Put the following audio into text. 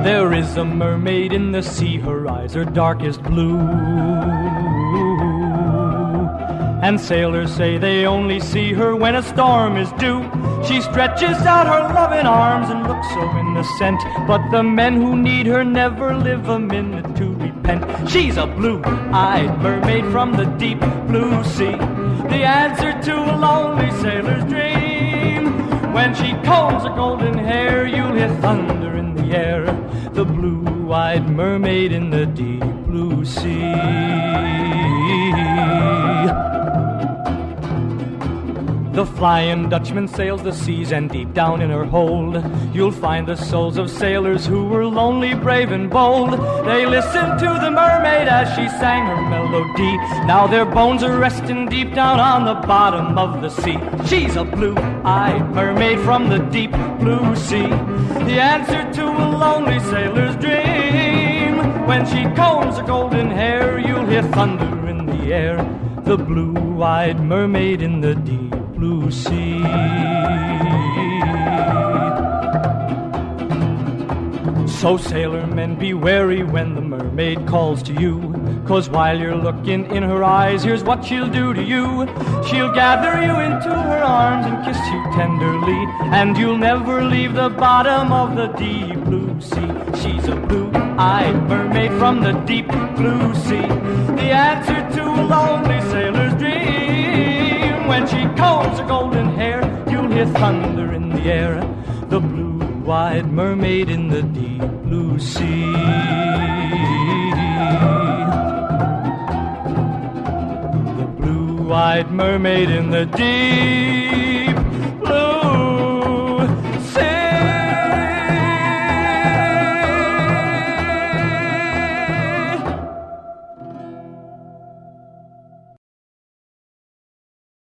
There is a mermaid in the sea, her eyes are darkest blue. And sailors say they only see her when a storm is due. She stretches out her loving arms and looks so innocent, but the men who need her never live a minute to repent. She's a blue-eyed mermaid from the deep blue sea, the answer to a lonely sailor's dream. When she combs her golden hair, you'll hear thunder in the air, the blue-eyed mermaid in the deep blue sea. The Flying Dutchman sails the seas, and deep down in her hold you'll find the souls of sailors who were lonely, brave and bold. They listened to the mermaid as she sang her melody. Now their bones are resting deep down on the bottom of the sea. She's a blue-eyed mermaid from the deep blue sea, the answer to a lonely sailor's dream. When she combs her golden hair, you'll hear thunder in the air, the blue-eyed mermaid in the deep blue sea. So sailor men, be wary when the mermaid calls to you, 'cause while you're looking in her eyes, here's what she'll do to you. She'll gather you into her arms and kiss you tenderly, and you'll never leave the bottom of the deep blue sea. She's a blue-eyed mermaid from the deep blue sea, the answer to a lonely sailor's dream. When she combs her golden hair, you'll hear thunder in the air, the blue-eyed mermaid in the deep blue sea. The blue-eyed mermaid in the deep